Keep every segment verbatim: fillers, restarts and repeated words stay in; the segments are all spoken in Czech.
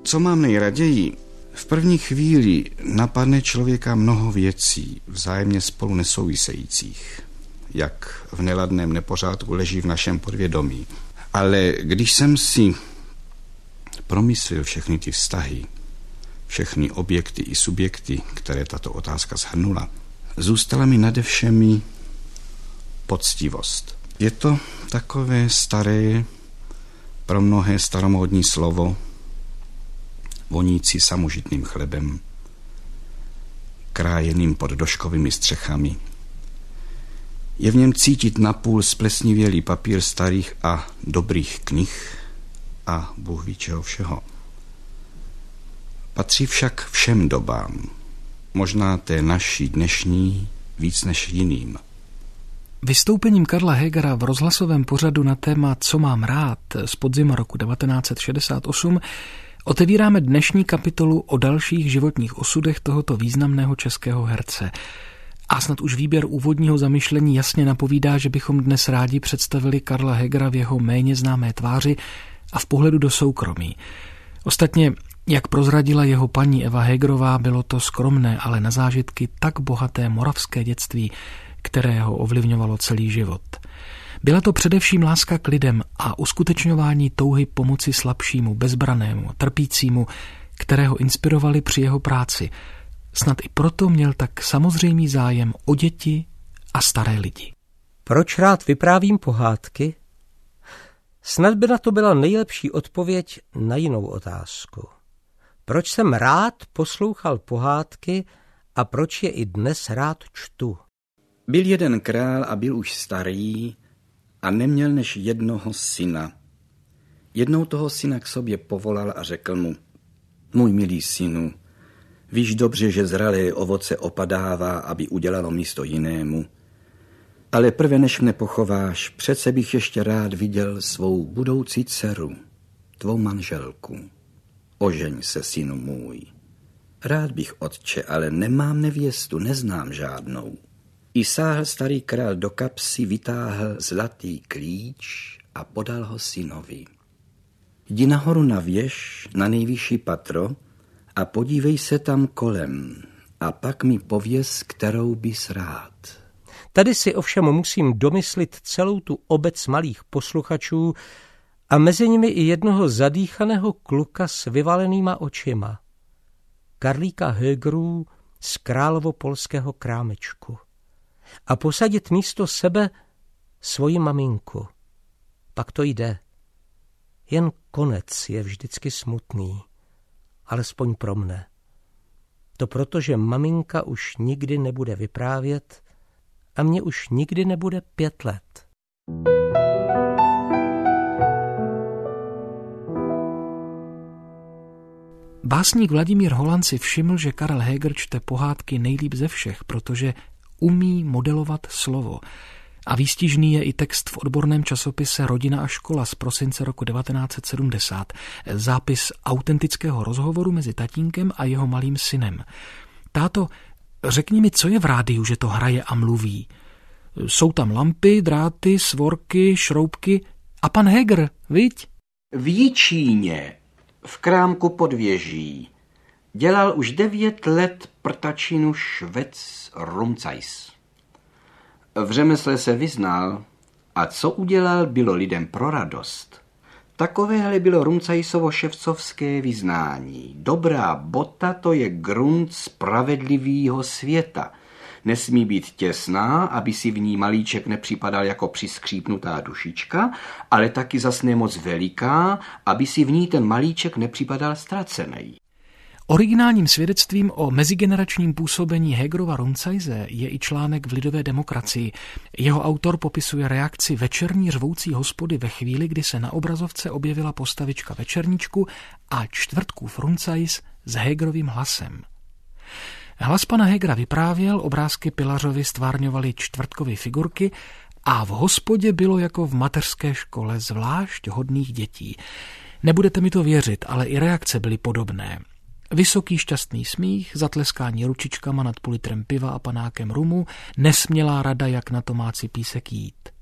Co mám nejraději? V první chvíli napadne člověka mnoho věcí, vzájemně spolu nesouvisejících, jak v neladném nepořádku leží v našem podvědomí. Ale když jsem si promyslel všechny ty vztahy, všechny objekty i subjekty, které tato otázka shrnula, zůstala mi nade všemi poctivost. Je to takové staré, pro mnohé staromódní slovo, vonící samožitným chlebem, krájeným pod doškovými střechami. Je v něm cítit napůl splesnivělý papír starých a dobrých knih a Bůh ví čeho všeho. Patří však všem dobám, možná té naší dnešní víc než jiným. Vystoupením Karla Hegera v rozhlasovém pořadu na téma Co mám rád z podzima roku devatenáct set šedesát osm otevíráme dnešní kapitolu o dalších životních osudech tohoto významného českého herce. A snad už výběr úvodního zamyšlení jasně napovídá, že bychom dnes rádi představili Karla Hegera v jeho méně známé tváři a v pohledu do soukromí. Ostatně, jak prozradila jeho paní Eva Hegerová, bylo to skromné, ale na zážitky tak bohaté moravské dětství, které ho ovlivňovalo celý život. Byla to především láska k lidem a uskutečňování touhy pomoci slabšímu, bezbranému, trpícímu, kterého inspirovali při jeho práci. Snad i proto měl tak samozřejmý zájem o děti a staré lidi. Proč rád vyprávím pohádky? Snad by na to byla nejlepší odpověď na jinou otázku. Proč jsem rád poslouchal pohádky a proč je i dnes rád čtu? Byl jeden král a byl už starý a neměl než jednoho syna. Jednou toho syna k sobě povolal a řekl mu: Můj milý synu, víš dobře, že zralé ovoce opadává, aby udělalo místo jinému. Ale prve než mne pochováš, přece bych ještě rád viděl svou budoucí dceru, tvou manželku. Ožeň se, synu můj. Rád bych, otče, ale nemám nevěstu, neznám žádnou. I sáhl starý král do kapsy, vytáhl zlatý klíč a podal ho synovi. Jdi nahoru na věž, na nejvyšší patro a podívej se tam kolem a pak mi pověz, kterou bys rád. Tady si ovšem musím domyslit celou tu obec malých posluchačů a mezi nimi i jednoho zadýchaného kluka s vyvalenýma očima. Karlíka Hegerů z královo-polského krámečku. A posadit místo sebe svoji maminku. Pak to jde. Jen konec je vždycky smutný, alespoň pro mne. To proto, že maminka už nikdy nebude vyprávět a mě už nikdy nebude pět let. Básník Vladimír Holan si všiml, že Karel Heger čte pohádky nejlíp ze všech, protože umí modelovat slovo. A výstižný je i text v odborném časopise Rodina a škola z prosince roku devatenáct set sedmdesát. Zápis autentického rozhovoru mezi tatínkem a jeho malým synem. Táto, řekni mi, co je v rádiu, že to hraje a mluví? Jsou tam lampy, dráty, svorky, šroubky a pan Heger, viď? V Jičíně, v krámku pod věží, dělal už devět let prtačinu švec Rumcajs. V řemesle se vyznal a co udělal, bylo lidem pro radost. Takovéhle bylo Rumcajsovo ševcovské vyznání. Dobrá bota, to je grunt spravedlivýho světa. Nesmí být těsná, aby si v ní malíček nepřipadal jako přiskřípnutá dušička, ale taky zas ne moc veliká, aby si v ní ten malíček nepřipadal ztracený. Originálním svědectvím o mezigeneračním působení Hegerova Rumcajse je i článek v Lidové demokracii. Jeho autor popisuje reakci večerní řvoucí hospody ve chvíli, kdy se na obrazovce objevila postavička Večerníčku a čtvrtkův Rumcajs s Hegerovým hlasem. Hlas pana Hegera vyprávěl, obrázky Pilařovi stvárňovaly čtvrtkovy figurky a v hospodě bylo jako v mateřské škole zvlášť hodných dětí. Nebudete mi to věřit, ale i reakce byly podobné. Vysoký šťastný smích, zatleskání ručičkama nad půl litrem piva a panákem rumu, nesmělá rada, jak na to má písek jít.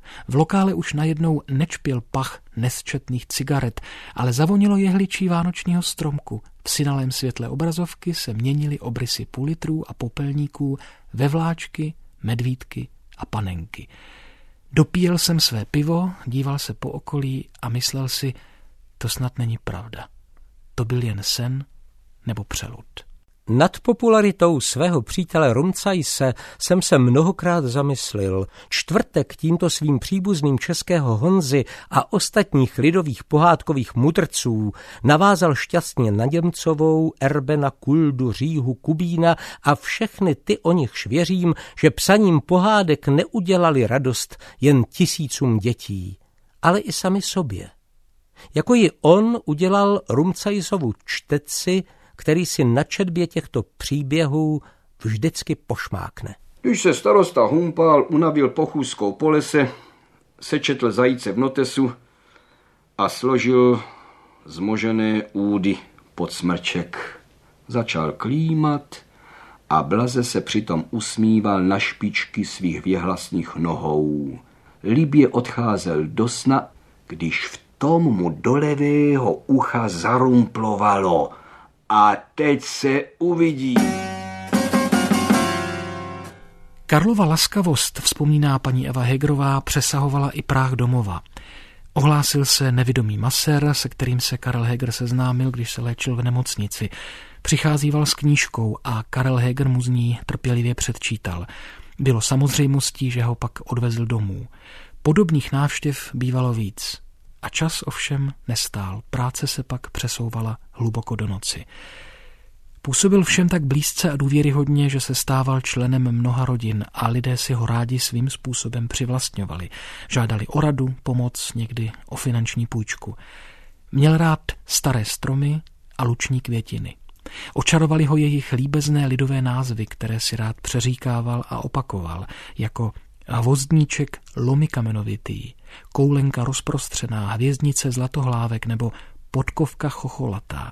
V lokále už najednou nečpěl pach nesčetných cigaret, ale zavonilo jehličí vánočního stromku. V synalém světle obrazovky se měnily obrysy půlitrů a popelníků ve vláčky, medvídky a panenky. Dopíjel jsem své pivo, díval se po okolí a myslel si, to snad není pravda. To byl jen sen nebo přelud. Nad popularitou svého přítele Rumcaise jsem se mnohokrát zamyslil. Čtvrtek tímto svým příbuzným českého Honzy a ostatních lidových pohádkových mudrců navázal šťastně na Němcovou, Erbena, Kuldu, Říhu, Kubína a všechny ty, o nichž věřím, že psaním pohádek neudělali radost jen tisícům dětí, ale i sami sobě. Jako ji on udělal Rumcaisovu čteci, který si na četbě těchto příběhů vždycky pošmákne. Když se starosta Humpál unavil pochůzkou po lese, sečetl zajíce v notesu a složil zmožené údy pod smrček. Začal klímat a blaze se přitom usmíval na špičky svých věhlasných nohou. Libě odcházel do sna, když v tom mu do levého ucha zarumplovalo. A teď se uvidí. Karlova laskavost, vzpomíná paní Eva Hegerová, přesahovala i práh domova. Ohlásil se nevidomý masér, se kterým se Karel Heger seznámil, když se léčil v nemocnici. Přicházíval s knížkou a Karel Heger mu z ní trpělivě předčítal. Bylo samozřejmostí, že ho pak odvezl domů. Podobných návštěv bývalo víc. A čas ovšem nestál, práce se pak přesouvala hluboko do noci. Působil všem tak blízce a důvěryhodně, že se stával členem mnoha rodin a lidé si ho rádi svým způsobem přivlastňovali. Žádali o radu, pomoc, někdy o finanční půjčku. Měl rád staré stromy a luční květiny. Očarovali ho jejich líbezné lidové názvy, které si rád přeříkával a opakoval, jako hvozdníček lomikamenovitý, koulenka rozprostřená, hvězdnice zlatohlávek nebo podkovka chocholatá.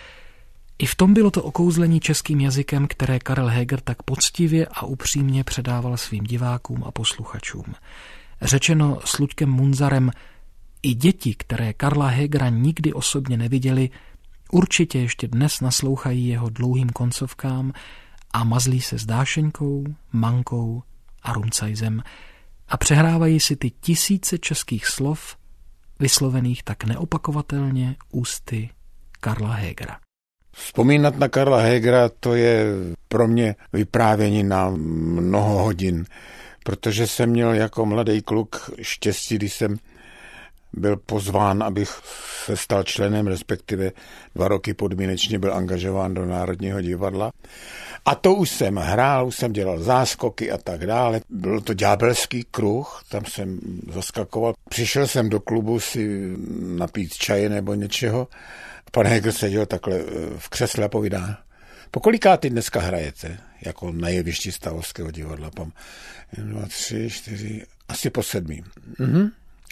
I v tom bylo to okouzlení českým jazykem, které Karel Heger tak poctivě a upřímně předával svým divákům a posluchačům. Řečeno s Luďkem Munzarem, i děti, které Karla Hegera nikdy osobně neviděli, určitě ještě dnes naslouchají jeho dlouhým koncovkám a mazlí se s Dášeňkou, Mankou a Rumcaisem a přehrávají si ty tisíce českých slov, vyslovených tak neopakovatelně ústy Karla Hegera. Vzpomínat na Karla Hegera, to je pro mě vyprávění na mnoho hodin, protože jsem měl jako mladý kluk štěstí, když jsem byl pozván, abych se stal členem, respektive dva roky podmínečně byl angažován do Národního divadla. A to už jsem hrál, už jsem dělal záskoky a tak dále. Byl to ďábelský kruh, tam jsem zaskakoval. Přišel jsem do klubu si napít čaje nebo něčeho. Pan Heger seděl takhle v křesle a povídá, po kolikátý dneska hrajete? Jako na jevišti Stavovského divadla. Pam, dva, tři, čtyři, asi po sedmým. Mhm.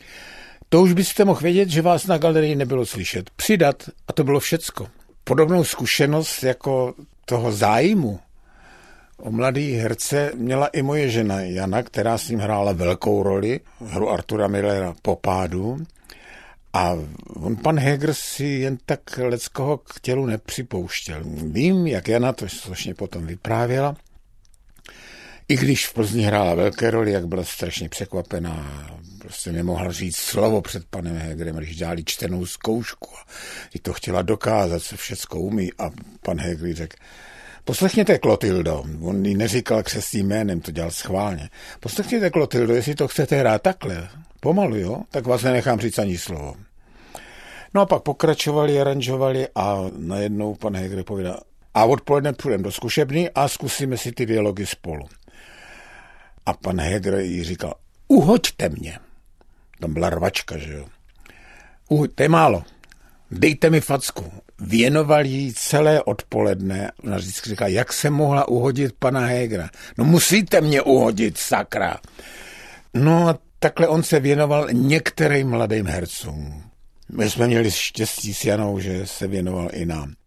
To už byste mohl vědět, že vás na galerii nebylo slyšet. Přidat a to bylo všecko. Podobnou zkušenost jako toho zájmu o mladý herce měla i moje žena Jana, která s ním hrála velkou roli, hru Artura Millera po pádu. A on, pan Heger, si jen tak leckoho k tělu nepřipouštěl. Vím, jak Jana to složně potom vyprávěla. I když v Plzni hrála velké roli, jak byla strašně překvapená, prostě nemohla říct slovo před panem Hegerem, když dělali čtenou zkoušku a to chtěla dokázat, co všecko umí. A pan Heger řekl, poslechněte, Klotildo, on jí neříkal křestním jménem, to dělal schválně. Poslechněte, Klotildo, jestli to chcete hrát takhle, pomalu, jo, tak vás nenechám říct ani slovo. No a pak pokračovali, aranžovali a najednou pan Heger povídal, a odpoledne půjdeme do zkušebny a zkusíme si ty dialogy spolu. A pan Heger jí říkal, uhoďte mě. Tam byla rvačka, že jo. Uhoďte, málo. Dejte mi facku. Věnoval jí celé odpoledne. Ona vždycky říká, jak se mohla uhodit pana Hegera. No musíte mě uhodit, sakra. No a takhle on se věnoval některým mladým hercům. My jsme měli štěstí s Janou, že se věnoval i nám.